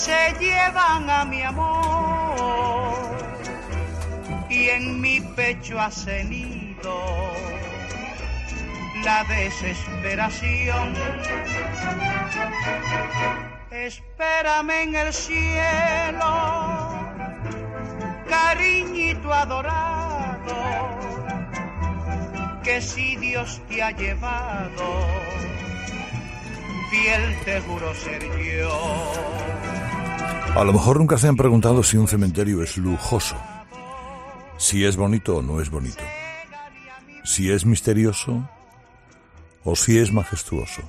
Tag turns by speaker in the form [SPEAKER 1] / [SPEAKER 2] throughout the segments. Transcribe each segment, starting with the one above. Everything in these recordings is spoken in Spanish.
[SPEAKER 1] Se llevan a mi amor y en mi pecho hace nido la desesperación. Espérame en el cielo, cariñito adorado, que si Dios te ha llevado, fiel te juro ser yo.
[SPEAKER 2] A lo mejor nunca se han preguntado si un cementerio es lujoso, si es bonito o no es bonito, si es misterioso o si es majestuoso.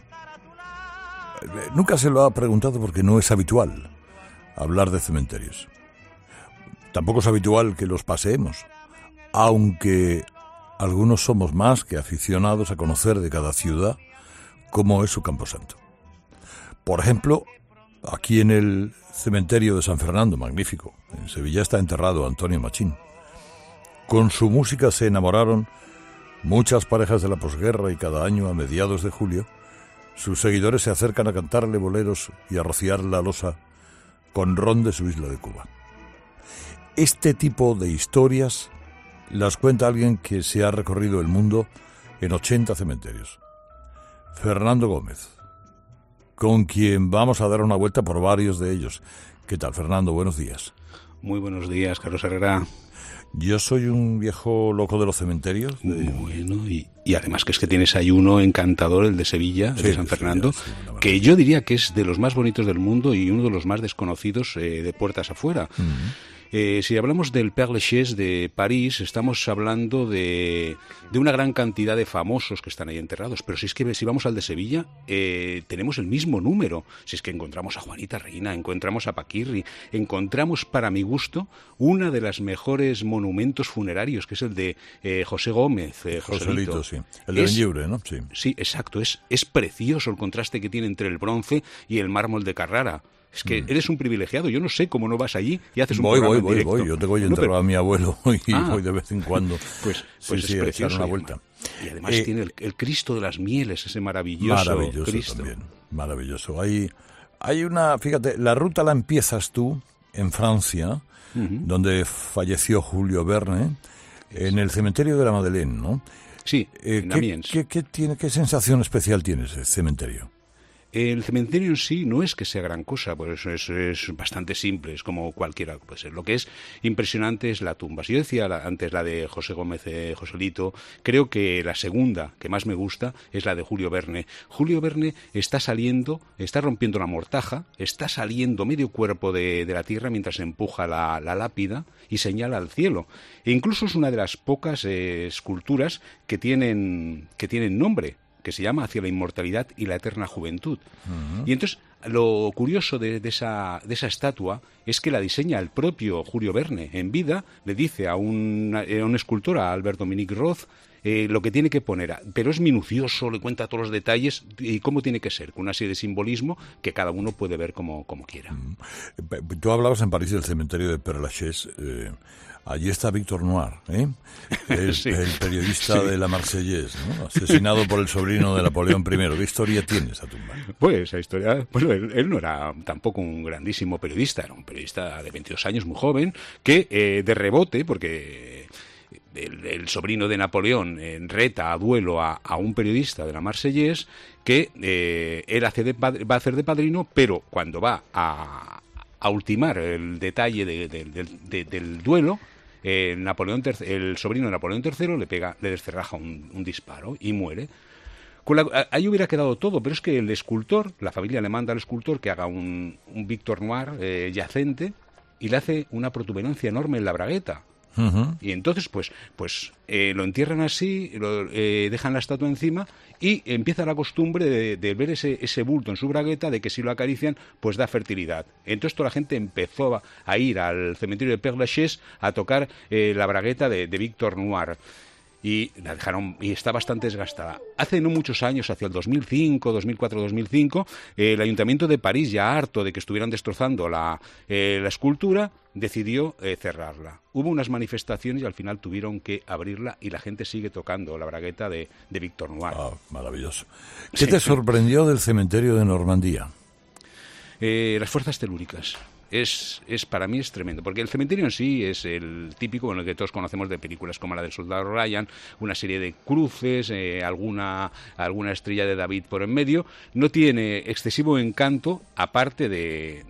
[SPEAKER 2] Nunca se lo ha preguntado porque no es habitual hablar de cementerios. Tampoco es habitual que los paseemos, aunque algunos somos más que aficionados a conocer de cada ciudad cómo es su camposanto. Por ejemplo, aquí en el cementerio de San Fernando, magnífico, en Sevilla está enterrado Antonio Machín. Con su música se enamoraron muchas parejas de la posguerra y cada año, a mediados de julio, sus seguidores se acercan a cantarle boleros y a rociar la losa con ron de su isla de Cuba. Este tipo de historias las cuenta alguien que se ha recorrido el mundo en 80 cementerios. Fernando Gómez, con quien vamos a dar una vuelta por varios de ellos. ¿Qué tal, Fernando? Buenos días.
[SPEAKER 3] Muy buenos días, Carlos Herrera.
[SPEAKER 2] Yo soy un viejo loco de los cementerios.
[SPEAKER 3] Bueno, y además que es que tienes ahí uno encantador, el de Sevilla, el de San Fernando, que yo diría que es de los más bonitos del mundo y uno de los más desconocidos de puertas afuera. Si hablamos del Père Lachaise de París, estamos hablando de una gran cantidad de famosos que están ahí enterrados, pero si vamos al de Sevilla, tenemos el mismo número. Si es que encontramos a Juanita Reina, encontramos a Paquirri, encontramos, para mi gusto, una de las mejores monumentos funerarios, que es el de José Gómez.
[SPEAKER 2] Joselito, sí. El de Benlliure, ¿no? Sí.
[SPEAKER 3] Sí, exacto. Es precioso el contraste que tiene entre el bronce y el mármol de Carrara. Es que eres un privilegiado. Yo no sé cómo no vas allí y haces un programa en directo.
[SPEAKER 2] Voy. Yo tengo enterrado a mi abuelo y voy de vez en cuando.
[SPEAKER 3] Pues es precioso.
[SPEAKER 2] Echar una vuelta.
[SPEAKER 3] Y además tiene el Cristo de las Mieles, ese maravilloso Cristo.
[SPEAKER 2] También, maravilloso. Hay una, fíjate, la ruta la empiezas tú en Francia, donde falleció Julio Verne, en el cementerio de la Madeleine, ¿no?
[SPEAKER 3] Sí, en Amiens.
[SPEAKER 2] ¿Qué sensación especial tiene ese cementerio?
[SPEAKER 3] El cementerio en sí no es que sea gran cosa, pues es bastante simple, es como cualquiera puede ser. Lo que es impresionante es la tumba. Si yo decía antes la de José Gómez, Joselito, creo que la segunda que más me gusta es la de Julio Verne. Julio Verne está rompiendo la mortaja, está saliendo medio cuerpo de la tierra mientras empuja la lápida y señala al cielo. E incluso es una de las pocas esculturas que tienen nombre, que se llama Hacia la inmortalidad y la eterna juventud. Y entonces, lo curioso de esa estatua es que la diseña el propio Julio Verne. En vida le dice a un escultor, a Albert Dominique Roth, lo que tiene que poner, pero es minucioso, le cuenta todos los detalles y cómo tiene que ser, con una serie de simbolismo que cada uno puede ver como quiera.
[SPEAKER 2] Tú hablabas en París del cementerio de Père Lachaise. Allí está Víctor Noir, el periodista de la Marseillaise, ¿no? Asesinado por el sobrino de Napoleón I. ¿Qué historia tiene esa tumba?
[SPEAKER 3] Pues esa historia, bueno, él no era tampoco un grandísimo periodista, era un periodista de 22 años, muy joven, que de rebote, porque el sobrino de Napoleón reta a duelo a un periodista de la Marseillaise, que él va a hacer de padrino, pero cuando va a ultimar el detalle del duelo, el sobrino de Napoleón III le descerraja un disparo y muere. Ahí hubiera quedado todo, pero es que el escultor, la familia le manda al escultor que haga un Víctor Noir yacente y le hace una protuberancia enorme en la bragueta. Y entonces pues lo entierran así, dejan la estatua encima y empieza la costumbre de ver ese bulto en su bragueta, de que si lo acarician pues da fertilidad. Entonces toda la gente empezó a ir al cementerio de Père Lachaise a tocar la bragueta de Víctor Noir. Y la dejaron, y está bastante desgastada. Hace no muchos años, hacia el 2005, 2004-2005, el Ayuntamiento de París, ya harto de que estuvieran destrozando la escultura, decidió cerrarla. Hubo unas manifestaciones y al final tuvieron que abrirla y la gente sigue tocando la bragueta de Víctor Noir.
[SPEAKER 2] Maravilloso. ¿Qué te sorprendió del cementerio de Normandía?
[SPEAKER 3] Las fuerzas telúricas. Para mí es tremendo, porque el cementerio en sí es el típico con el que todos conocemos de películas como la del Soldado Ryan, una serie de cruces, alguna estrella de David por en medio. No tiene excesivo encanto, aparte de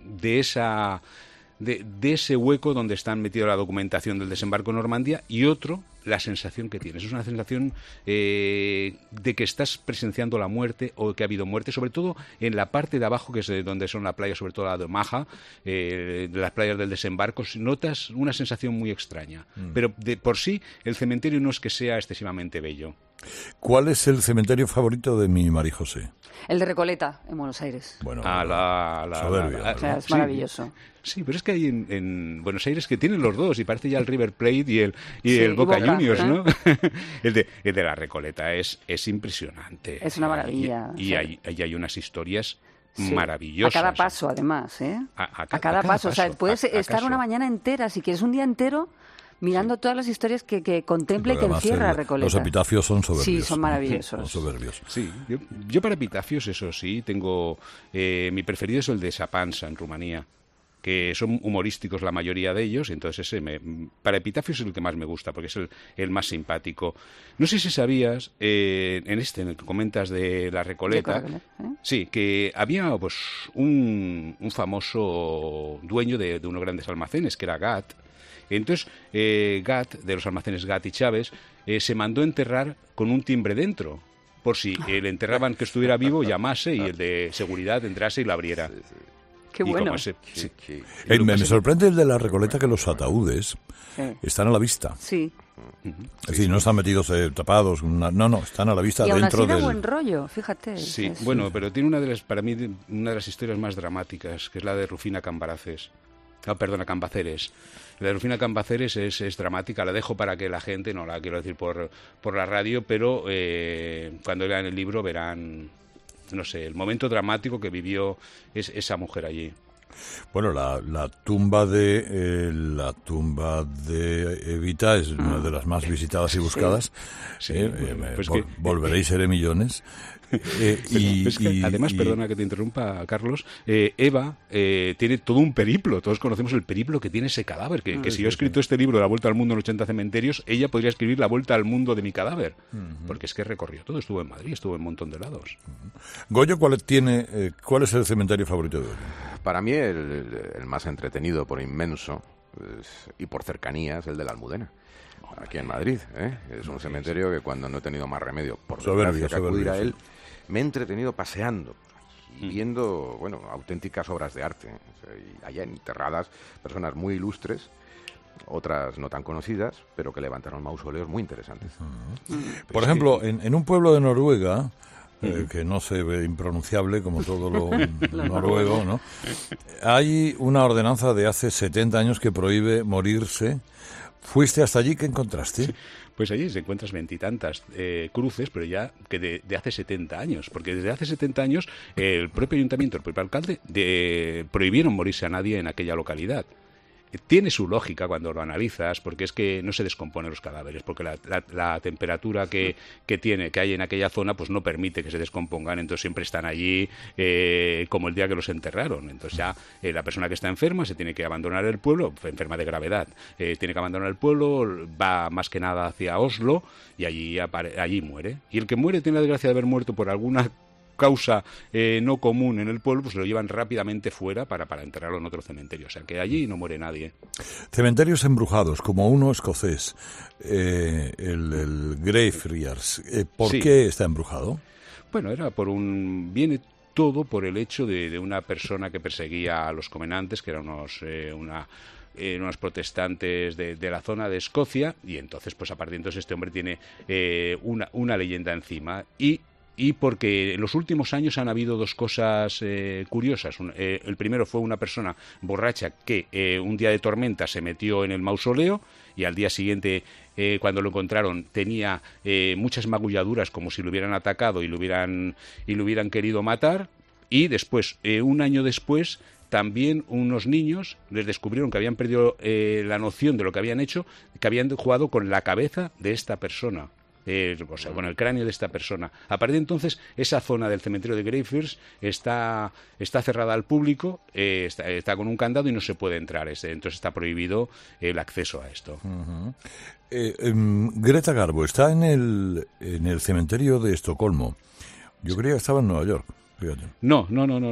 [SPEAKER 3] ese hueco donde están metidos la documentación del desembarco en Normandía, y otro, la sensación que tienes. Es una sensación de que estás presenciando la muerte o que ha habido muerte, sobre todo en la parte de abajo, que es donde son las playas, sobre todo la de Omaha, las playas del desembarco. Notas una sensación muy extraña. Pero de por sí, el cementerio no es que sea excesivamente bello.
[SPEAKER 2] ¿Cuál es el cementerio favorito de mi María José?
[SPEAKER 4] El de Recoleta, en Buenos Aires.
[SPEAKER 2] Bueno,
[SPEAKER 4] soberbio. Es maravilloso.
[SPEAKER 3] Sí, pero es que hay en Buenos Aires que tienen los dos, y parece ya el River Plate y el Boca Juniors, ¿no? el de la Recoleta es impresionante.
[SPEAKER 4] Es una maravilla.
[SPEAKER 3] Y hay unas historias maravillosas.
[SPEAKER 4] A cada paso, además, ¿eh? A cada paso. O sea, puedes estar una mañana entera, si quieres un día entero, mirando todas las historias que contempla y que encierra Recoleta.
[SPEAKER 2] Los epitafios son soberbios.
[SPEAKER 4] Sí, son maravillosos.
[SPEAKER 2] Son soberbios.
[SPEAKER 3] Sí, yo para epitafios, eso sí, tengo... mi preferido es el de Sapansa, en Rumanía, que son humorísticos la mayoría de ellos, entonces para epitafios es el que más me gusta, porque es el más simpático. No sé si sabías, en el que comentas de la Recoleta, sí, que había pues un famoso dueño de unos grandes almacenes, que era Gat. Entonces, Gat, de los almacenes Gat y Chávez, se mandó enterrar con un timbre dentro, por si le enterraban que estuviera vivo, llamase y el de seguridad entrase y lo abriera.
[SPEAKER 4] Qué bueno.
[SPEAKER 2] Me sorprende el de la Recoleta, que los ataúdes están a la vista.
[SPEAKER 4] Sí.
[SPEAKER 2] Es decir, no están metidos tapados, no, están a la vista,
[SPEAKER 4] y
[SPEAKER 2] dentro
[SPEAKER 4] del... buen rollo, fíjate.
[SPEAKER 3] Sí, bueno, pero tiene para mí una de las historias más dramáticas, que es la de Rufina Cambaceres. La de Rufina Cambaceres es dramática, la dejo para que la gente, no la quiero decir por la radio, pero cuando lean el libro verán, no sé, el momento dramático que vivió esa mujer allí.
[SPEAKER 2] Bueno, la tumba de Evita es una de las más visitadas y buscadas.
[SPEAKER 3] Sí.
[SPEAKER 2] Volveréis, seré millones.
[SPEAKER 3] Además, perdona que te interrumpa, Carlos, Eva tiene todo un periplo. Todos conocemos el periplo que tiene ese cadáver, que si yo he escrito este libro, La Vuelta al Mundo en 80 cementerios, ella podría escribir La Vuelta al Mundo de mi cadáver, porque es que recorrió todo. Estuvo en Madrid, estuvo en un montón de lados.
[SPEAKER 2] Goyo, ¿cuál es el cementerio favorito de Goyo?
[SPEAKER 5] Para mí el más entretenido por inmenso y por cercanía es el de la Almudena, aquí en Madrid. Es un cementerio que cuando no he tenido más remedio, por desgracia, que acudir a él, me he entretenido paseando y viendo, auténticas obras de arte. Y allá enterradas personas muy ilustres, otras no tan conocidas, pero que levantaron mausoleos muy interesantes.
[SPEAKER 2] Por ejemplo, en un pueblo de Noruega, que no se ve impronunciable como todo lo noruego, ¿no? Hay una ordenanza de hace 70 años que prohíbe morirse. ¿Fuiste hasta allí? ¿Qué encontraste?
[SPEAKER 3] Pues allí se encuentras veintitantas cruces, pero ya que de hace 70 años, porque desde hace 70 años el propio ayuntamiento, el propio alcalde, prohibieron morirse a nadie en aquella localidad. Tiene su lógica cuando lo analizas, porque es que no se descomponen los cadáveres, porque la temperatura que hay en aquella zona pues no permite que se descompongan, entonces siempre están allí como el día que los enterraron. Entonces ya la persona que está enferma se tiene que abandonar el pueblo, enferma de gravedad, tiene que abandonar el pueblo, va más que nada hacia Oslo y allí muere. Y el que muere tiene la desgracia de haber muerto por alguna causa no común en el pueblo, pues lo llevan rápidamente fuera para enterrarlo en otro cementerio. O sea, que allí no muere nadie.
[SPEAKER 2] Cementerios embrujados, como uno escocés, el Greyfriars. ¿Por qué está embrujado?
[SPEAKER 3] Bueno, viene todo por el hecho de una persona que perseguía a los covenantes, que eran unos protestantes de la zona de Escocia, y entonces, pues a partir de entonces este hombre tiene una leyenda encima, y porque en los últimos años han habido dos cosas curiosas. El primero fue una persona borracha que un día de tormenta se metió en el mausoleo y al día siguiente, cuando lo encontraron, tenía muchas magulladuras como si lo hubieran atacado y lo hubieran querido matar. Y después, un año después, también unos niños les descubrieron que habían perdido la noción de lo que habían hecho, que habían jugado con la cabeza de esta persona. el cráneo de esta persona. A partir de entonces, esa zona del cementerio de Greyfriars está cerrada al público, está con un candado y no se puede entrar. Entonces está prohibido el acceso a esto. Uh-huh.
[SPEAKER 2] Greta Garbo está en el cementerio de Estocolmo. Yo creía que estaba en Nueva York. Fíjate.
[SPEAKER 3] No.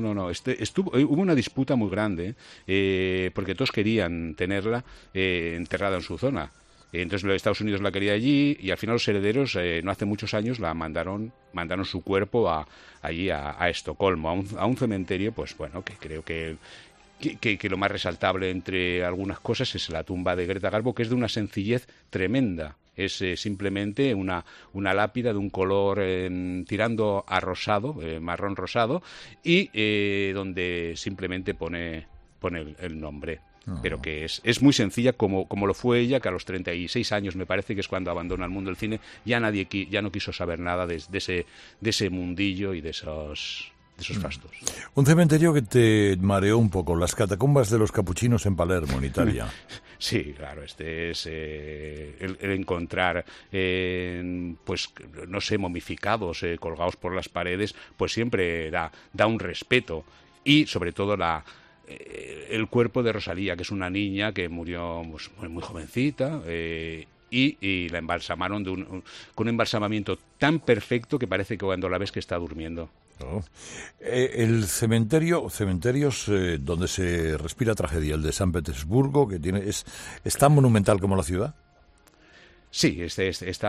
[SPEAKER 3] Hubo una disputa muy grande porque todos querían tenerla enterrada en su zona. Entonces los Estados Unidos la quería allí y al final los herederos no hace muchos años mandaron su cuerpo allí a Estocolmo, a un cementerio, pues bueno, que creo que lo más resaltable entre algunas cosas es la tumba de Greta Garbo, que es de una sencillez tremenda. Es simplemente una lápida de un color tirando a rosado, marrón rosado, y donde simplemente pone el nombre. Pero que es muy sencilla como lo fue ella, que a los 36 años me parece que es cuando abandona el mundo del cine, ya no quiso saber nada de ese mundillo y de esos fastos.
[SPEAKER 2] Un cementerio que te mareó un poco, las catacumbas de los capuchinos en Palermo, en Italia.
[SPEAKER 3] Sí, claro, es el encontrar, pues no sé, momificados, colgados por las paredes, pues siempre da un respeto. Y sobre todo el cuerpo de Rosalía, que es una niña que murió muy jovencita, y la embalsamaron con un embalsamamiento tan perfecto que parece que cuando la ves que está durmiendo.
[SPEAKER 2] Oh. El cementerios donde se respira tragedia, el de San Petersburgo, que es tan monumental como la ciudad.
[SPEAKER 3] Sí, es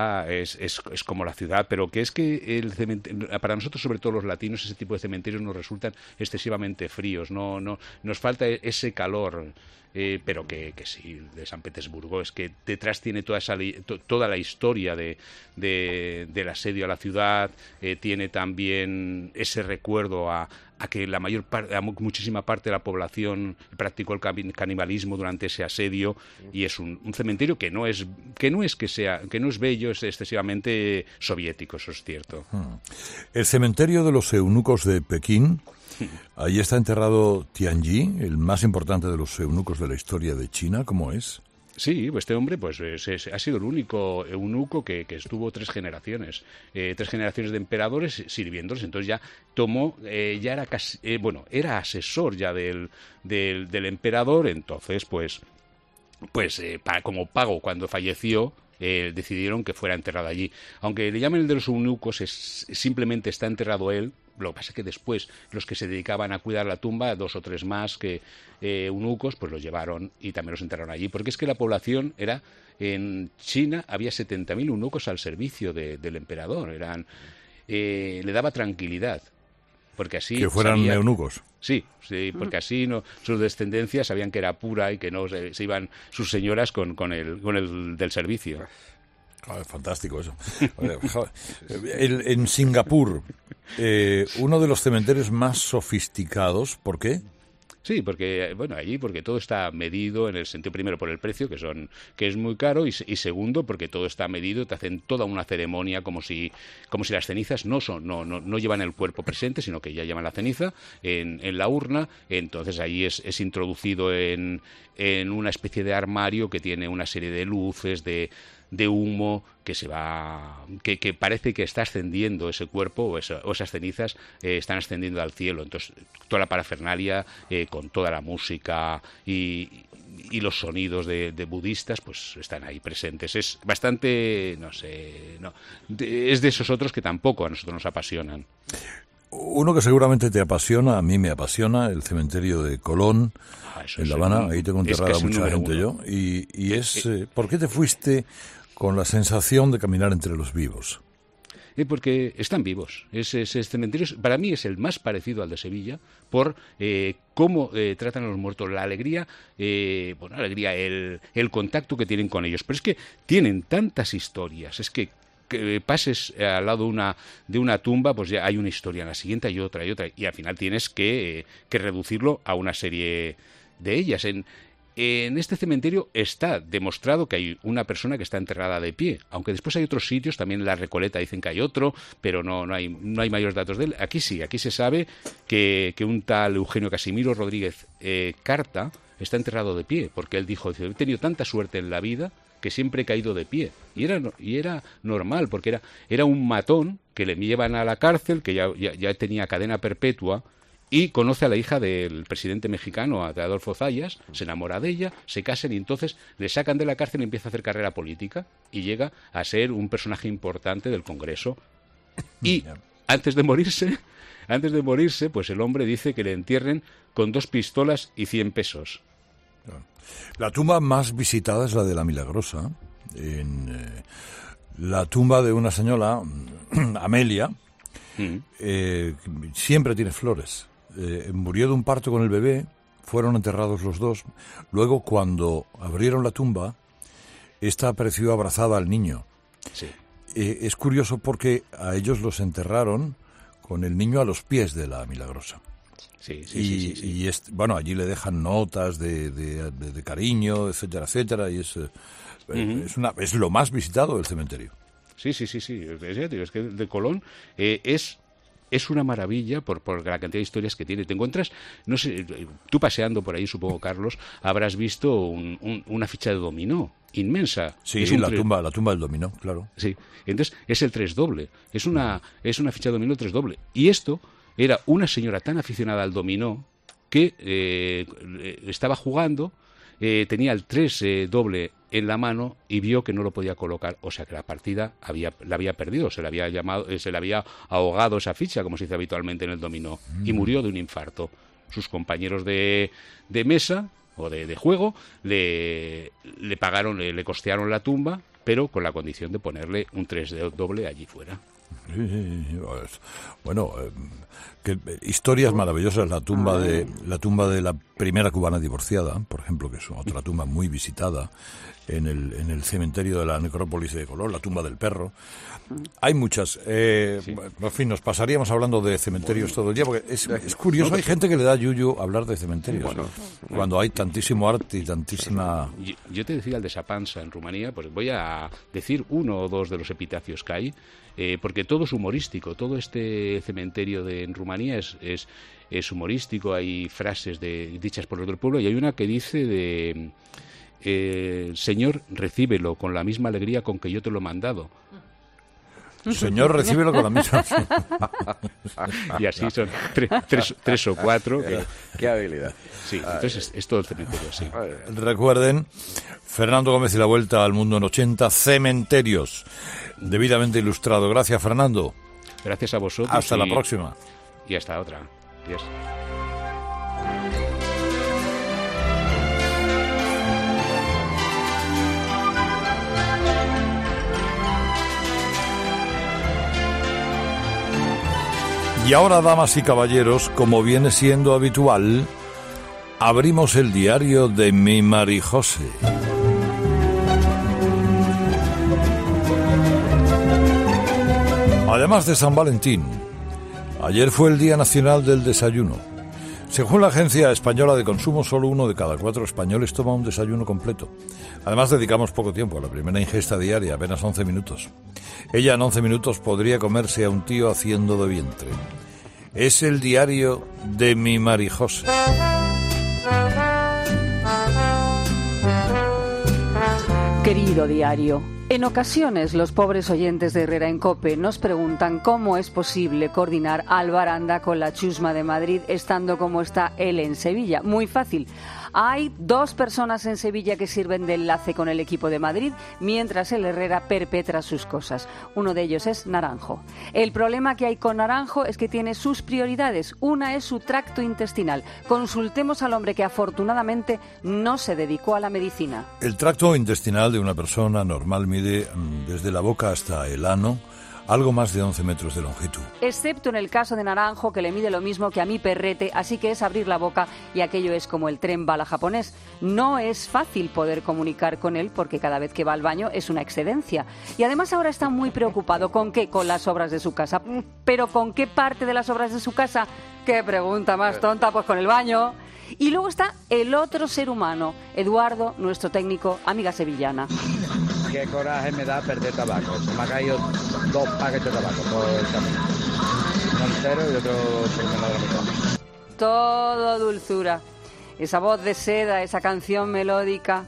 [SPEAKER 3] como la ciudad, pero que es que para nosotros, sobre todo los latinos, ese tipo de cementerios nos resultan excesivamente fríos, no nos falta ese calor, pero que sí, de San Petersburgo, es que detrás tiene toda la historia del asedio a la ciudad, tiene también ese recuerdo a que muchísima parte de la población practicó el canibalismo durante ese asedio, y es un cementerio que no es bello, es excesivamente soviético, eso es cierto.
[SPEAKER 2] El cementerio de los eunucos de Pekín, ahí está enterrado Tianyi, el más importante de los eunucos de la historia de China. ¿Cómo es?
[SPEAKER 3] Sí, este hombre pues ha sido el único eunuco que estuvo 3 generaciones de emperadores sirviéndoles. Entonces ya tomó, ya era casi, era asesor ya del emperador. Entonces como pago cuando falleció, decidieron que fuera enterrado allí. Aunque le llamen el de los eunucos, simplemente está enterrado él. Lo que pasa es que después los que se dedicaban a cuidar la tumba, 2 o 3 más que eunucos, pues los llevaron y también los enterraron allí. Porque es que la población en China había 70.000 eunucos al servicio del emperador. Le daba tranquilidad. Porque así
[SPEAKER 2] que fueran eunucos.
[SPEAKER 3] Sí, porque así sus descendencias sabían que era pura y que no se iban sus señoras con el del servicio.
[SPEAKER 2] Fantástico eso. En Singapur, uno de los cementerios más sofisticados, ¿por qué?
[SPEAKER 3] Sí, porque porque todo está medido en el sentido, primero, por el precio, que es muy caro, y segundo, porque todo está medido, te hacen toda una ceremonia como si las cenizas no llevan el cuerpo presente, sino que ya llevan la ceniza en la urna. Entonces ahí es introducido en una especie de armario que tiene una serie de luces, de humo que parece que está ascendiendo ese cuerpo o esas cenizas están ascendiendo al cielo. Entonces toda la parafernalia con toda la música y los sonidos de budistas pues están ahí presentes. Es bastante, es de esos otros que tampoco a nosotros nos apasionan.
[SPEAKER 2] Uno que seguramente te apasiona, a mí me apasiona, el cementerio de Colón, en La Habana. Ahí tengo enterrada mucha gente yo. Y ¿por qué te fuiste con la sensación de caminar entre los vivos?
[SPEAKER 3] Porque están vivos. Ese cementerio para mí es el más parecido al de Sevilla por cómo tratan a los muertos, la alegría, el contacto que tienen con ellos. Pero es que tienen tantas historias, es que pases al lado de una tumba, pues ya hay una historia, en la siguiente hay otra, y al final tienes que reducirlo a una serie de ellas. En este cementerio está demostrado que hay una persona que está enterrada de pie, aunque después hay otros sitios, también en la Recoleta dicen que hay otro, pero no hay mayores datos de él. Aquí sí, aquí se sabe que un tal Eugenio Casimiro Rodríguez Carta está enterrado de pie, porque él dijo, he tenido tanta suerte en la vida que siempre he caído de pie. Y era normal, porque era un matón que le llevan a la cárcel, que ya tenía cadena perpetua, y conoce a la hija del presidente mexicano, de Adolfo Zayas, se enamora de ella, se casan y entonces le sacan de la cárcel y empieza a hacer carrera política y llega a ser un personaje importante del Congreso. Y antes de morirse, pues el hombre dice que le entierren con 2 pistolas y 100 pesos.
[SPEAKER 2] La tumba más visitada es la de la Milagrosa, la tumba de una señora, Amelia, siempre tiene flores. Murió de un parto con el bebé, fueron enterrados los dos. Luego, cuando abrieron la tumba, esta apareció abrazada al niño.
[SPEAKER 3] Sí.
[SPEAKER 2] Es curioso porque a ellos los enterraron con el niño a los pies de la Milagrosa.
[SPEAKER 3] Sí.
[SPEAKER 2] Y bueno, allí le dejan notas de cariño, etcétera, etcétera, y es lo más visitado del cementerio.
[SPEAKER 3] Sí. Es que el de Colón es una maravilla por la cantidad de historias que tiene. Te encuentras, no sé, tú paseando por ahí, supongo, Carlos, habrás visto una ficha de dominó inmensa.
[SPEAKER 2] Sí, la tumba del dominó, claro.
[SPEAKER 3] Sí, entonces es el 3 doble. Es una ficha de dominó 3 doble. Y esto era una señora tan aficionada al dominó que estaba jugando, tenía el 3 doble en la mano y vio que no lo podía colocar, o sea que la partida la había perdido, se le había ahogado esa ficha, como se dice habitualmente en el dominó, y murió de un infarto. Sus compañeros de mesa o de juego le pagaron, le costearon la tumba, pero con la condición de ponerle un 3 doble allí fuera.
[SPEAKER 2] Sí. Bueno, historias maravillosas. La tumba de la primera cubana divorciada, por ejemplo, que es otra tumba muy visitada en el cementerio de la necrópolis de Colón, la tumba del perro. Hay muchas. En fin, nos pasaríamos hablando de cementerios todo el día, porque es curioso. Hay gente que le da yuyu hablar de cementerios, cuando hay tantísimo arte y tantísima...
[SPEAKER 3] Yo te decía el de Sapansa en Rumanía, pues voy a decir 1 o 2 de los epitafios que hay, porque todo es humorístico. Todo este cementerio en Rumanía es humorístico. Hay frases dichas por los del pueblo, y hay una que dice Señor, recíbelo con la misma alegría con que yo te lo he mandado.
[SPEAKER 2] Señor, recíbelo con la misma...
[SPEAKER 3] Y así son 3 o 4.
[SPEAKER 5] Qué habilidad.
[SPEAKER 3] Sí, entonces es todo el cementerio, sí.
[SPEAKER 2] Recuerden, Fernando Gómez y la Vuelta al Mundo en 80 cementerios, debidamente ilustrado. Gracias, Fernando.
[SPEAKER 3] Gracias a vosotros.
[SPEAKER 2] Hasta la próxima.
[SPEAKER 3] Y hasta otra. Adiós.
[SPEAKER 2] Y ahora, damas y caballeros, como viene siendo habitual, abrimos el diario de mi Marijose. Además de San Valentín, ayer fue el Día Nacional del Desayuno. Según la Agencia Española de Consumo, solo 1 de cada 4 españoles toma un desayuno completo. Además, dedicamos poco tiempo a la primera ingesta diaria, apenas 11 minutos. Ella en 11 minutos podría comerse a un tío haciendo de vientre. Es el diario de mi Marijose.
[SPEAKER 4] Querido diario, en ocasiones los pobres oyentes de Herrera en COPE nos preguntan cómo es posible coordinar al Baranda con la Chusma de Madrid estando como está él en Sevilla. Muy fácil. Hay 2 personas en Sevilla que sirven de enlace con el equipo de Madrid, mientras el Herrera perpetra sus cosas. Uno de ellos es Naranjo. El problema que hay con Naranjo es que tiene sus prioridades. Una es su tracto intestinal. Consultemos al hombre que afortunadamente no se dedicó a la medicina.
[SPEAKER 2] El tracto intestinal de una persona normal mide desde la boca hasta el ano algo más de 11 metros de longitud.
[SPEAKER 4] Excepto en el caso de Naranjo, que le mide lo mismo que a mi perrete, así que es abrir la boca y aquello es como el tren bala japonés. No es fácil poder comunicar con él porque cada vez que va al baño es una excedencia. Y además ahora está muy preocupado. ¿Con qué? Con las obras de su casa. ¿Pero con qué parte de las obras de su casa? ¿Qué pregunta más tonta? Pues con el baño. Y luego está el otro ser humano, Eduardo, nuestro técnico, amiga sevillana.
[SPEAKER 6] Qué coraje me da perder tabaco. Se me ha caído 2 paquetes de tabaco por el camino. Uno entero y otro por menos de la mitad.
[SPEAKER 4] Todo dulzura. Esa voz de seda, esa canción melódica.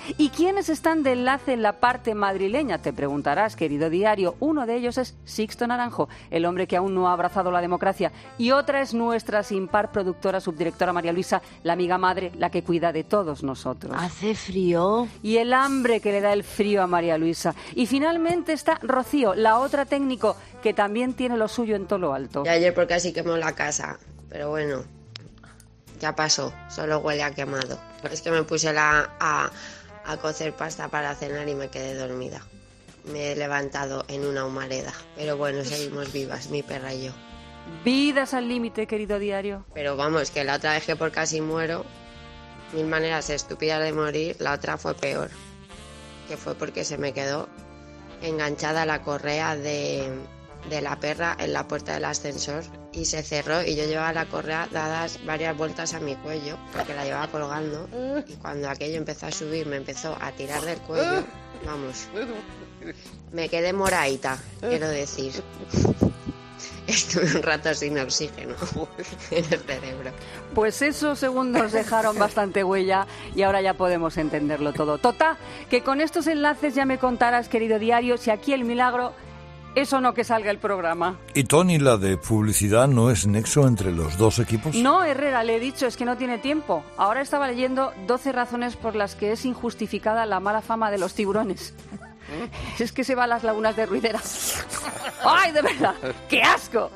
[SPEAKER 4] ¿Y quiénes están de enlace en la parte madrileña? Te preguntarás, querido diario. Uno de ellos es Sixto Naranjo, el hombre que aún no ha abrazado la democracia. Y otra es nuestra sin par productora, subdirectora María Luisa, la amiga madre, la que cuida de todos nosotros.
[SPEAKER 7] Hace frío.
[SPEAKER 4] Y el hambre que le da el frío a María Luisa. Y finalmente está Rocío, la otra técnico, que también tiene lo suyo en todo lo alto.
[SPEAKER 8] Y ayer por casi quemó la casa, pero bueno, ya pasó, solo huele a quemado. Es que me puse a cocer pasta para cenar y me quedé dormida. Me he levantado en una humareda, pero bueno, seguimos vivas, mi perra y yo.
[SPEAKER 4] Vidas al límite, querido diario.
[SPEAKER 8] Pero vamos, que la otra vez que por casi muero, 1000 maneras estúpidas de morir, la otra fue peor, que fue porque se me quedó enganchada la correa de la perra en la puerta del ascensor y se cerró y yo llevaba la correa dadas varias vueltas a mi cuello porque la llevaba colgando y cuando aquello empezó a subir me empezó a tirar del cuello, vamos, me quedé moradita, quiero decir. Estuve un rato sin oxígeno en el cerebro.
[SPEAKER 4] Pues esos segundos dejaron bastante huella y ahora ya podemos entenderlo todo. Tota, que con estos enlaces ya me contarás, querido diario, si aquí el milagro es o no que salga el programa.
[SPEAKER 2] ¿Y Tony, la de publicidad, no es nexo entre los dos equipos?
[SPEAKER 4] No, Herrera, le he dicho, es que no tiene tiempo. Ahora estaba leyendo 12 razones por las que es injustificada la mala fama de los tiburones. Es que se va a las lagunas de Ruidera. ¡Ay, de verdad! ¡Qué asco!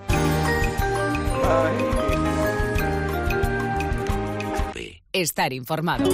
[SPEAKER 7] Estar informado.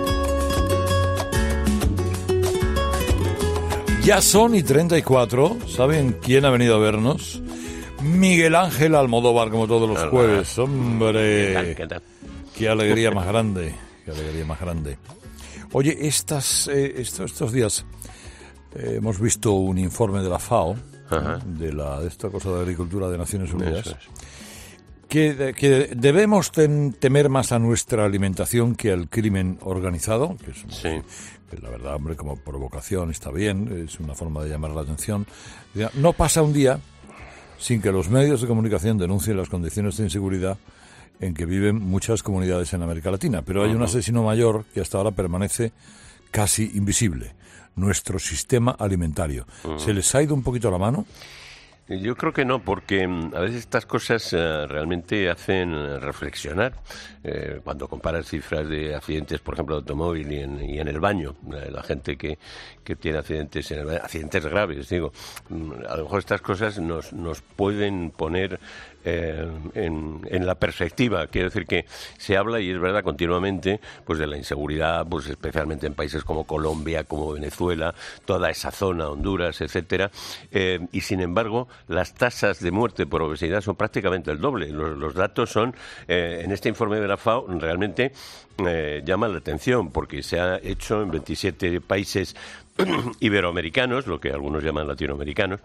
[SPEAKER 2] Ya son y 34. ¿Saben quién ha venido a vernos? Miguel Ángel Almodóvar, como todos los jueves. ¡Hombre!
[SPEAKER 9] ¿Qué tal?
[SPEAKER 2] ¡Qué alegría más grande! ¡Qué alegría más grande! Oye, estos días hemos visto un informe de la FAO, de esta cosa de agricultura de Naciones Unidas, que debemos temer más a nuestra alimentación que al crimen organizado, que la verdad, hombre, como provocación está bien, es una forma de llamar la atención. No pasa un día sin que los medios de comunicación denuncien las condiciones de inseguridad en que viven muchas comunidades en América Latina, pero hay un asesino mayor que hasta ahora permanece casi invisible: nuestro sistema alimentario. ¿Se les ha ido un poquito la mano?
[SPEAKER 9] Yo creo que no, porque a veces estas cosas realmente hacen reflexionar. Cuando comparas cifras de accidentes, por ejemplo, de automóvil y en el baño, la gente que tiene accidentes en el baño, accidentes graves, digo, a lo mejor estas cosas nos pueden poner en la perspectiva. Quiero decir que se habla, y es verdad, continuamente, pues de la inseguridad, pues especialmente en países como Colombia, como Venezuela, toda esa zona, Honduras, etcétera, y sin embargo las tasas de muerte por obesidad son prácticamente el doble. Los datos son, en este informe de la FAO, realmente llaman la atención, porque se ha hecho en 27 países iberoamericanos, lo que algunos llaman latinoamericanos.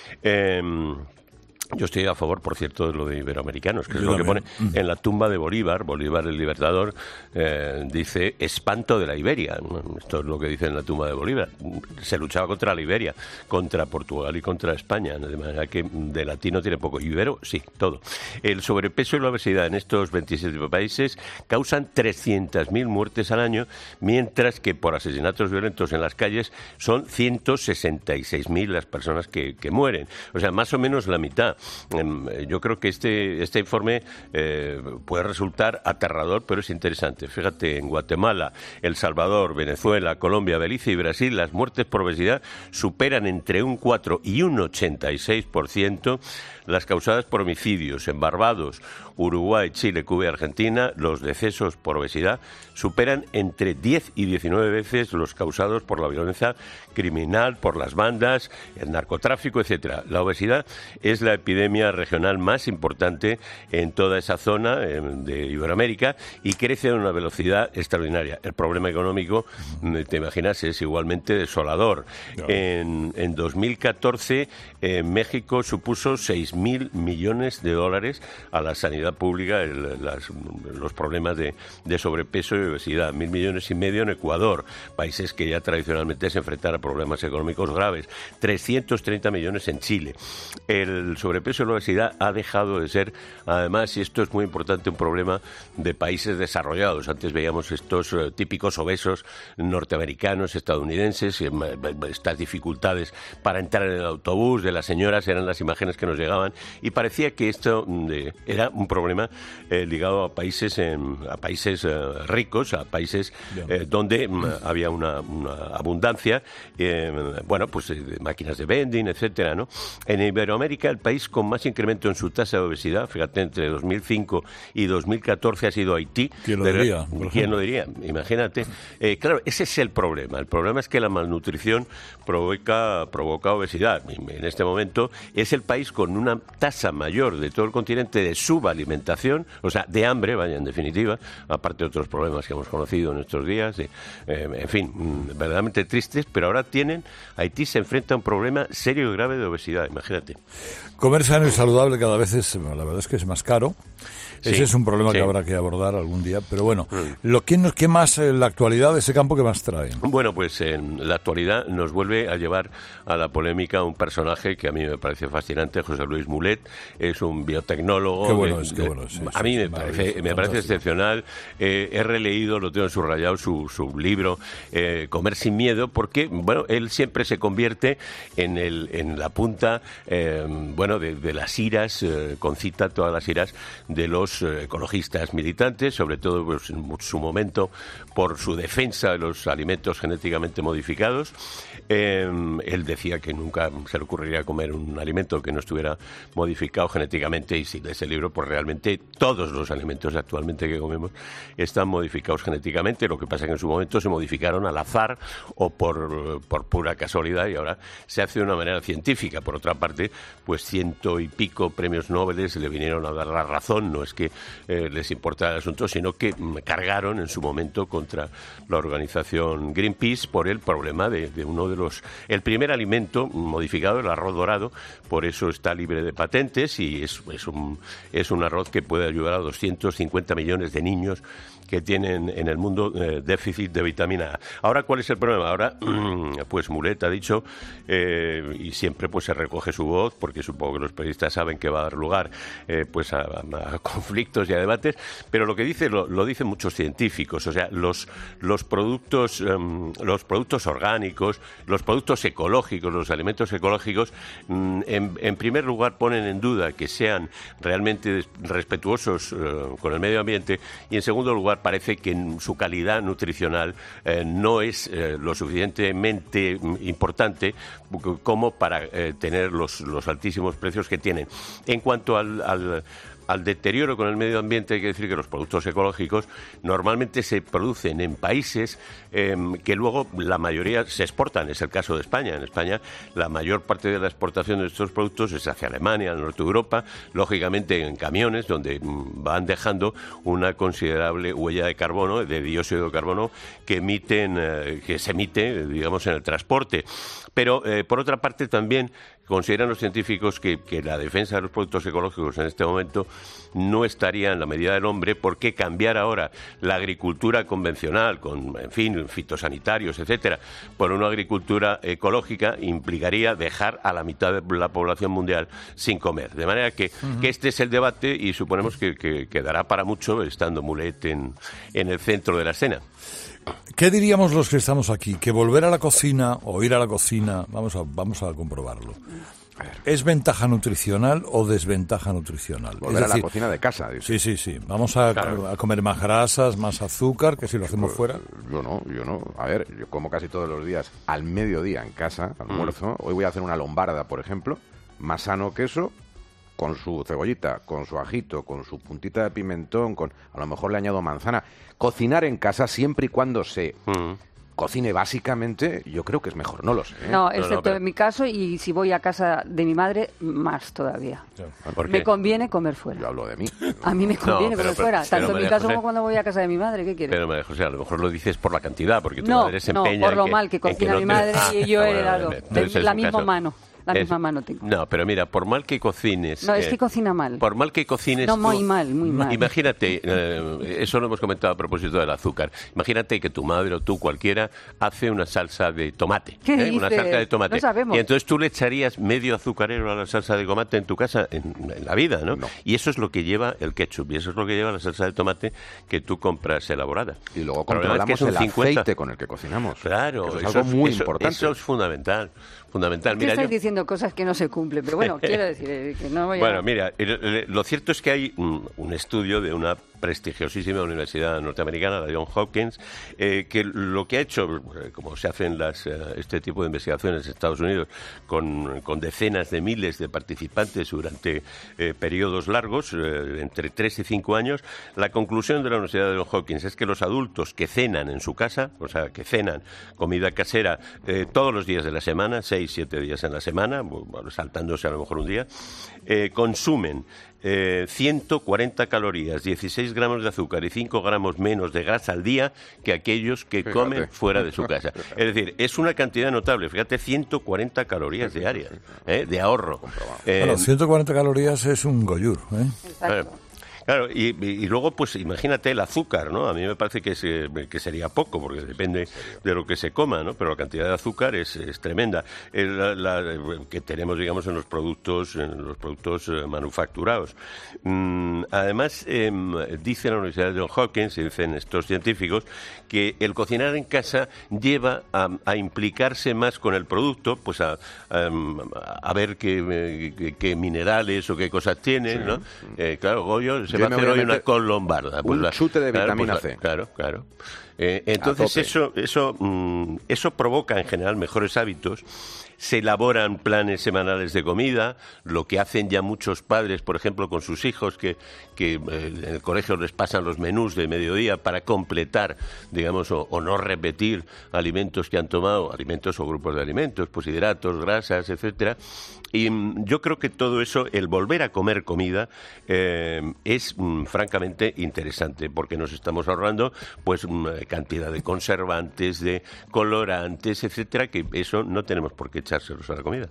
[SPEAKER 9] Yo estoy a favor, por cierto, de lo de iberoamericanos, que es lo que pone en la tumba de Bolívar el Libertador, dice espanto de la Iberia. Esto es lo que dice en la tumba de Bolívar. Se luchaba contra la Iberia, contra Portugal y contra España, de manera que de latino tiene poco. Ibero, sí, todo. El sobrepeso y la obesidad en estos 27 países causan 300.000 muertes al año, mientras que por asesinatos violentos en las calles son 166.000 las personas que mueren. O sea, más o menos la mitad. Yo creo que este informe puede resultar aterrador, pero es interesante. Fíjate, en Guatemala, El Salvador, Venezuela, Colombia, Belice y Brasil, las muertes por obesidad superan entre un 4 y un 86% las causadas por homicidios. En Barbados, Uruguay, Chile, Cuba y Argentina, los decesos por obesidad superan entre 10 y 19 veces los causados por la violencia criminal, por las bandas, el narcotráfico, etcétera. La obesidad es la epidemia regional más importante en toda esa zona de Iberoamérica y crece a una velocidad extraordinaria. El problema económico, te imaginas, es igualmente desolador. No. En 2014, México supuso $6.000 millones a la sanidad sanidad pública los problemas de sobrepeso y obesidad. 1.5 millones en Ecuador, países que ya tradicionalmente se enfrentan a problemas económicos graves. 330 millones en Chile. El sobrepeso y la obesidad ha dejado de ser, además, y esto es muy importante, un problema de países desarrollados. Antes veíamos estos típicos obesos norteamericanos, estadounidenses, estas dificultades para entrar en el autobús de las señoras eran las imágenes que nos llegaban, y parecía que esto era un problema ligado a países ricos, a países donde había una abundancia, de máquinas de vending, etcétera, ¿no? En Iberoamérica, el país con más incremento en su tasa de obesidad, fíjate, entre 2005 y 2014 ha sido Haití.
[SPEAKER 2] ¿Quién lo diría?
[SPEAKER 9] ¿Quién lo diría? Imagínate. Claro, ese es el problema. El problema es que la malnutrición provoca obesidad. En este momento es el país con una tasa mayor de todo el continente de subalimentación, o sea, de hambre, vaya, en definitiva, aparte de otros problemas que hemos conocido en estos días, en fin, verdaderamente tristes, pero ahora Haití se enfrenta a un problema serio y grave de obesidad, imagínate.
[SPEAKER 2] Comer sano y saludable cada vez la verdad es que es más caro. Ese es un problema que habrá que abordar algún día, pero bueno, ¿qué más en la actualidad de ese campo que más trae?
[SPEAKER 9] Bueno, pues en la actualidad nos vuelve a llevar a la polémica un personaje que a mí me parece fascinante, José Luis Mulet, es un biotecnólogo.
[SPEAKER 2] Qué bueno es.
[SPEAKER 9] A mí me parece excepcional. He releído, lo tengo subrayado, su libro Comer sin miedo, porque bueno, él siempre se convierte en la punta de las iras, concita todas las iras de los ecologistas militantes, sobre todo pues, en su momento por su defensa de los alimentos genéticamente modificados. Él decía que nunca se le ocurriría comer un alimento que no estuviera modificado genéticamente, y si lees el libro, pues realmente todos los alimentos actualmente que comemos están modificados genéticamente. Lo que pasa es que en su momento se modificaron al azar o por pura casualidad, y ahora se hace de una manera científica. Por otra parte, pues 100 y pico premios Nobel le vinieron a dar la razón. No es que les importa el asunto, sino que cargaron en su momento contra la organización Greenpeace por el problema de uno de el primer alimento modificado, el arroz dorado. Por eso está libre de patentes, y es un arroz que puede ayudar a 250 millones de niños que tienen en el mundo déficit de vitamina A. Ahora, ¿cuál es el problema? Ahora, pues Mulet ha dicho, y siempre pues se recoge su voz, porque supongo que los periodistas saben que va a dar lugar pues a conflictos y a debates, pero lo que dice lo dicen muchos científicos. O sea, los productos orgánicos, los productos ecológicos, los alimentos ecológicos, en primer lugar ponen en duda que sean realmente respetuosos con el medio ambiente, y en segundo lugar parece que en su calidad nutricional no es lo suficientemente importante como para tener los altísimos precios que tienen. En cuanto al deterioro con el medio ambiente, hay que decir que los productos ecológicos normalmente se producen en países que luego la mayoría se exportan. Es el caso de España. En España la mayor parte de la exportación de estos productos es hacia Alemania, al norte de Europa, lógicamente en camiones donde van dejando una considerable huella de carbono, de dióxido de carbono, que se emite, digamos, en el transporte. Pero, por otra parte, también consideran los científicos que la defensa de los productos ecológicos en este momento no estaría en la medida del hombre, porque cambiar ahora la agricultura convencional, con, en fin, fitosanitarios, etcétera, por una agricultura ecológica implicaría dejar a la mitad de la población mundial sin comer. De manera que este es el debate, y suponemos que dará para mucho, estando Mulet en el centro de la escena.
[SPEAKER 2] ¿Qué diríamos los que estamos aquí? Que volver a la cocina o ir a la cocina, vamos a comprobarlo, ¿es ventaja nutricional o desventaja nutricional?
[SPEAKER 5] Volver a la cocina de casa. Dice.
[SPEAKER 2] Sí. Vamos a comer más grasas, más azúcar, que si lo hacemos fuera.
[SPEAKER 5] Yo no. A ver, yo como casi todos los días al mediodía en casa, almuerzo. Hoy voy a hacer una lombarda, por ejemplo, más sano que eso, con su cebollita, con su ajito, con su puntita de pimentón, a lo mejor le añado manzana. Cocinar en casa, siempre y cuando se cocine básicamente, yo creo que es mejor, no lo sé.
[SPEAKER 4] No, excepto en mi caso, y si voy a casa de mi madre, más todavía. Me conviene comer fuera.
[SPEAKER 5] Yo hablo de mí.
[SPEAKER 4] A mí me conviene comer fuera, tanto en mi caso como cuando voy a casa de mi madre. ¿Qué quieres?
[SPEAKER 9] Pero María José, a lo mejor lo dices por la cantidad, porque tu madre se empeña.
[SPEAKER 4] No, por lo mal que cocina mi madre y yo he heredado de la misma mano. La misma mano tengo.
[SPEAKER 9] No, pero mira, por mal que cocines...
[SPEAKER 4] No, es que cocina mal.
[SPEAKER 9] Por mal que cocines...
[SPEAKER 4] No, muy mal.
[SPEAKER 9] Imagínate, eso lo hemos comentado a propósito del azúcar. Imagínate que tu madre o tú, cualquiera, hace una salsa de tomate.
[SPEAKER 4] ¿Qué dices?
[SPEAKER 9] Una salsa de tomate.
[SPEAKER 4] No sabemos.
[SPEAKER 9] Y entonces tú le echarías medio azucarero a la salsa de tomate en tu casa, en la vida, ¿no? Y eso es lo que lleva el ketchup, y eso es lo que lleva la salsa de tomate que tú compras elaborada.
[SPEAKER 5] Y luego controlamos el aceite con el que cocinamos.
[SPEAKER 9] Claro,
[SPEAKER 5] eso es algo muy importante.
[SPEAKER 9] Eso es fundamental.
[SPEAKER 4] Mira, estáis diciendo cosas que no se cumplen, pero bueno, quiero decir que no voy a...
[SPEAKER 9] Bueno, mira, lo cierto es que hay un estudio de una prestigiosísima universidad norteamericana, la Johns Hopkins, que lo que ha hecho, como se hacen este tipo de investigaciones en Estados Unidos, con decenas de miles de participantes durante periodos largos, entre 3 y 5 años, la conclusión de la Universidad de Johns Hopkins es que los adultos que cenan en su casa, o sea, que cenan comida casera todos los días de la semana, 6-7 días en la semana, saltándose a lo mejor un día, consumen 140 calorías, 16 gramos de azúcar y 5 gramos menos de grasa al día que aquellos que comen fuera de su casa. Es decir, es una cantidad notable. Fíjate, 140 calorías diarias de ahorro.
[SPEAKER 2] Bueno, 140 calorías es un goyur.
[SPEAKER 4] Exacto.
[SPEAKER 9] Claro, y luego, pues imagínate el azúcar, ¿no? A mí me parece que sería poco, porque depende de lo que se coma, ¿no? Pero la cantidad de azúcar es tremenda, que tenemos, digamos, en los productos manufacturados. Además, dice la Universidad de Johns Hopkins, dicen estos científicos, que el cocinar en casa lleva a implicarse más con el producto, pues a ver qué minerales o qué cosas tiene, ¿no? Claro, Goyo se va a hacer hoy una col lombarda.
[SPEAKER 5] Un chute de vitamina C.
[SPEAKER 9] Claro. Entonces eso provoca en general mejores hábitos. Se elaboran planes semanales de comida, lo que hacen ya muchos padres, por ejemplo, con sus hijos, que en el colegio les pasan los menús de mediodía para completar, digamos, o no repetir alimentos que han tomado, alimentos o grupos de alimentos, pues hidratos, grasas, etcétera. Y yo creo que todo eso, el volver a comer comida, es francamente interesante, porque nos estamos ahorrando pues cantidad de conservantes, de colorantes, etcétera, que eso no tenemos por qué echárselos a la comida.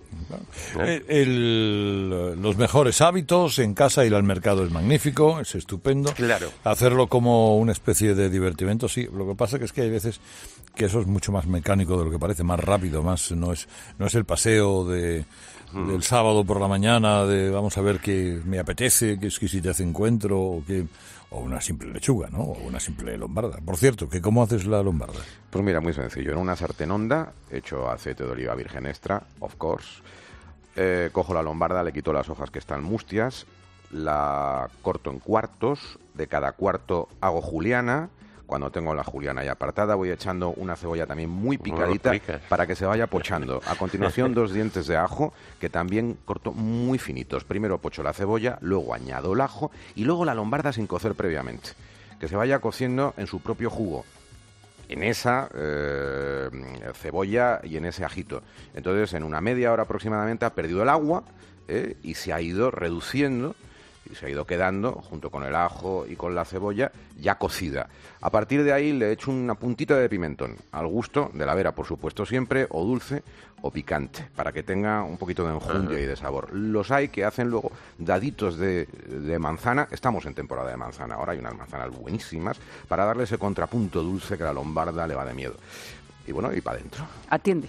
[SPEAKER 2] Los mejores hábitos en casa, ir al mercado es magnífico, es estupendo.
[SPEAKER 9] Claro.
[SPEAKER 2] Hacerlo como una especie de divertimento, sí. Lo que pasa que es que hay veces que eso es mucho más mecánico de lo que parece, más rápido, más no es el paseo del sábado por la mañana, de vamos a ver qué me apetece, qué exquisitez encuentro, o una simple lechuga, ¿no? O una simple lombarda. Por cierto, ¿cómo haces la lombarda?
[SPEAKER 5] Pues mira, muy sencillo. En una sartén honda, hecho aceite de oliva virgen extra, of course. Cojo la lombarda, le quito las hojas que están mustias, la corto en cuartos, de cada cuarto hago juliana. Cuando tengo la juliana ya apartada, voy echando una cebolla también muy picadita para que se vaya pochando. A continuación, 2 dientes de ajo, que también corto muy finitos. Primero pocho la cebolla, luego añado el ajo y luego la lombarda sin cocer previamente. Que se vaya cociendo en su propio jugo, en esa cebolla y en ese ajito. Entonces, en una media hora aproximadamente ha perdido el agua y se ha ido reduciendo y se ha ido quedando, junto con el ajo y con la cebolla, ya cocida. A partir de ahí le echo una puntita de pimentón, al gusto de la vera, por supuesto siempre, o dulce o picante, para que tenga un poquito de enjundia y de sabor. Los hay que hacen luego daditos de manzana. Estamos en temporada de manzana, ahora hay unas manzanas buenísimas, para darle ese contrapunto dulce que a la lombarda le va de miedo. Y bueno, y para adentro.
[SPEAKER 4] Atiende.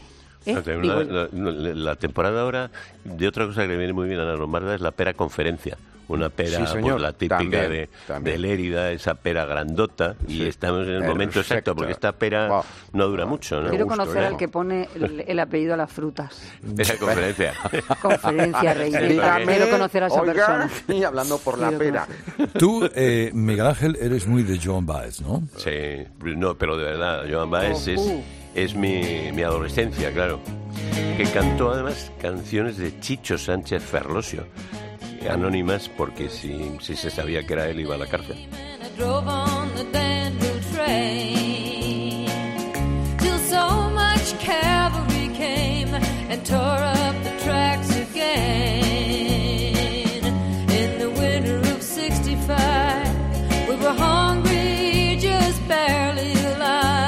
[SPEAKER 9] La temporada ahora de otra cosa que le viene muy bien a la lombarda es la pera conferencia. Una pera, sí, pues, la típica también. De Lérida, esa pera grandota, y estamos en el momento exacto, porque esta pera no dura mucho, ¿no?
[SPEAKER 4] Quiero conocer al que pone el apellido a las frutas.
[SPEAKER 9] Esa conferencia.
[SPEAKER 4] Conferencia, Rey. Quiero conocer a esa persona.
[SPEAKER 5] Y hablando por la pera.
[SPEAKER 2] Tú, Miguel Ángel, eres muy de Joan Baez, ¿no?
[SPEAKER 9] Sí, no, pero de verdad, Joan Baez es mi adolescencia, claro. Que cantó además canciones de Chicho Sánchez Ferlosio, anónimas, porque si se sabía que era él iba a la cárcel.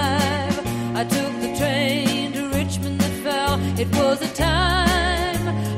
[SPEAKER 10] It was a time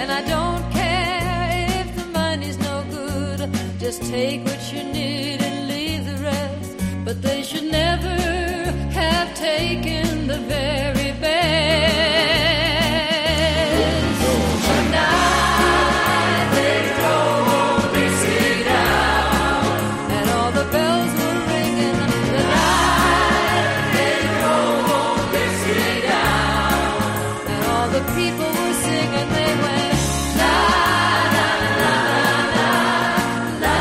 [SPEAKER 10] And I don't care if the money's no good. Just take what you need and leave the rest. But they should never have taken the very best. Tonight they drove all the city down, and all the bells were ringing. The night they drove all the city down, and all the people were singing. They went la la la la la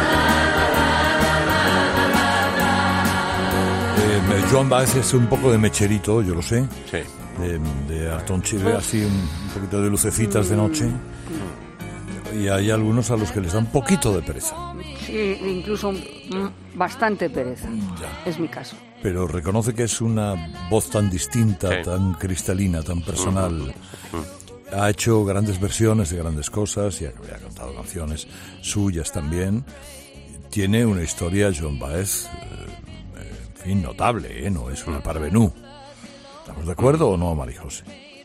[SPEAKER 10] la la la.
[SPEAKER 2] Joan Baez es un poco de mecherito, yo lo sé.
[SPEAKER 9] Sí.
[SPEAKER 2] De Aston Chile, así un poquito de lucecitas de noche. Y hay algunos a los que les da un poquito de pereza.
[SPEAKER 4] Sí, incluso bastante pereza. Ya. Es mi caso.
[SPEAKER 2] Pero reconoce que es una voz tan distinta, tan cristalina, tan personal. Ha hecho grandes versiones de grandes cosas y ha cantado canciones suyas también. Tiene una historia, Joan Baez, en fin, notable, ¿eh? No es una parvenú. ¿Estamos de acuerdo o no, María José?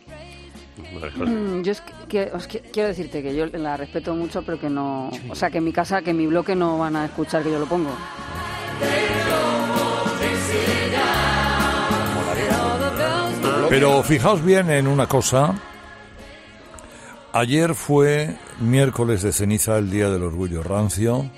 [SPEAKER 4] Yo quiero decirte que yo la respeto mucho, pero que no... O sea, que en mi casa, que en mi bloque no van a escuchar que yo lo pongo.
[SPEAKER 2] Pero fijaos bien en una cosa. Ayer fue miércoles de ceniza, el Día del Orgullo Rancio.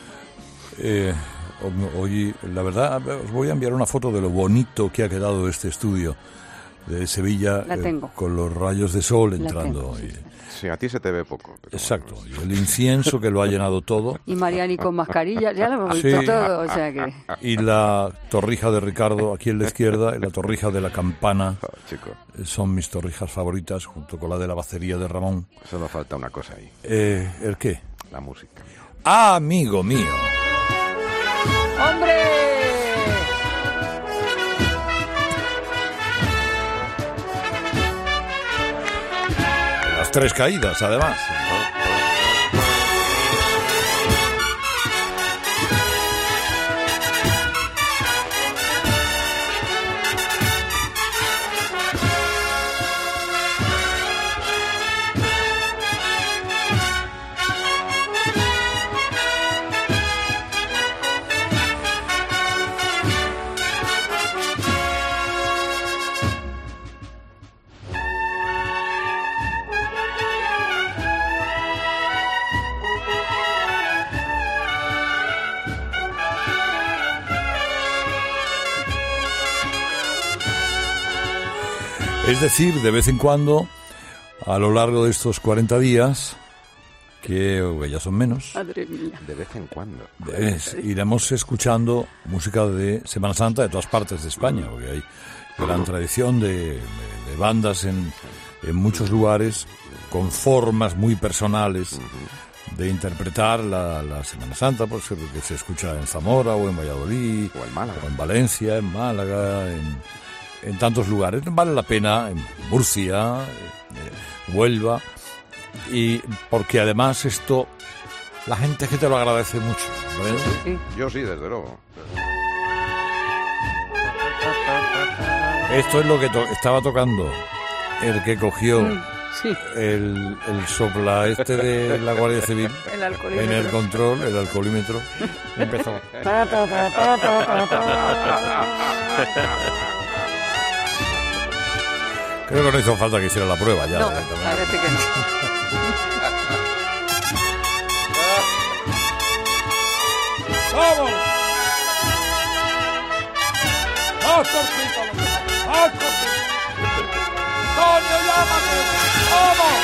[SPEAKER 2] Hoy, la verdad, os voy a enviar una foto de lo bonito que ha quedado este estudio de Sevilla, con los rayos de sol entrando.
[SPEAKER 5] Sí, a ti se te ve poco.
[SPEAKER 2] Exacto, y el incienso que lo ha llenado todo.
[SPEAKER 4] Y Mariani con mascarilla, ya lo hemos visto todo, o sea que...
[SPEAKER 2] Y la torrija de Ricardo, aquí en la izquierda, y la torrija de la campana, son mis torrijas favoritas, junto con la de la bacería de Ramón.
[SPEAKER 5] Solo falta una cosa ahí.
[SPEAKER 2] ¿El qué?
[SPEAKER 5] La música.
[SPEAKER 2] ¡Ah, amigo mío!
[SPEAKER 4] ¡Hombre!
[SPEAKER 2] Las tres caídas, además. Es decir, de vez en cuando, a lo largo de estos 40 días, que ya son menos,
[SPEAKER 5] de vez en cuando,
[SPEAKER 2] iremos escuchando música de Semana Santa de todas partes de España, porque hay gran tradición de bandas en muchos lugares, con formas muy personales de interpretar la Semana Santa, pues que se escucha en Zamora o en Valladolid,
[SPEAKER 5] o en Málaga,
[SPEAKER 2] o en Valencia, en Málaga, en tantos lugares. Vale la pena, en Murcia, Huelva, y porque además esto, la gente que te lo agradece mucho, ¿verdad?
[SPEAKER 5] Sí. Yo sí, desde luego.
[SPEAKER 2] Esto es lo que estaba tocando el que cogió el sopla de la Guardia Civil en el control, el alcoholímetro. Empezó. Creo que no hizo falta que hiciera la prueba ya.
[SPEAKER 4] No, parece que no.
[SPEAKER 2] ¡Vamos! ¡Más cortito! ¡Más cortito! ¡Antonio, llámate! ¡Vamos!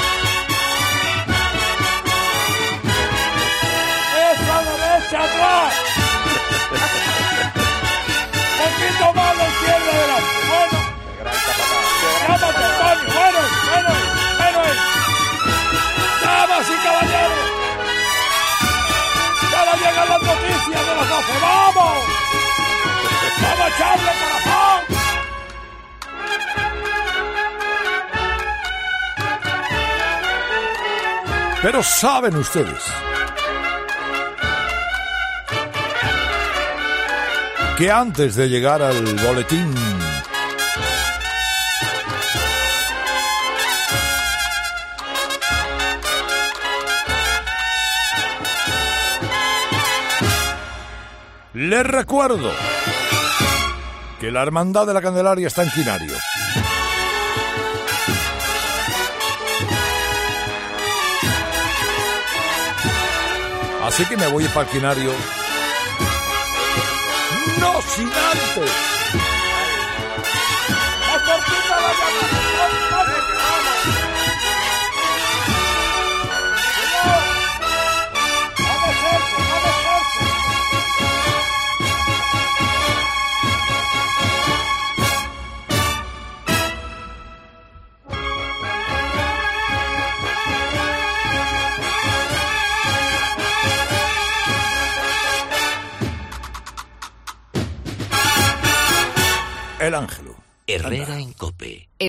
[SPEAKER 2] ¡Esa derecha atrás! ¡Poquito más la izquierda adelante! ¡Bueno! ¡Llámate, Antonio! ¡Bueno! ¡Damas y caballeros! ¡Ya no llegan las noticias de las 12! ¡Vamos! ¡Vamos a echarle corazón! Pero saben ustedes que antes de llegar al boletín Les recuerdo que la Hermandad de la Candelaria está en Quinario. Así que me voy para el Quinario. ¡No sin antes! El Ángelo.
[SPEAKER 11] Herrera en COPE.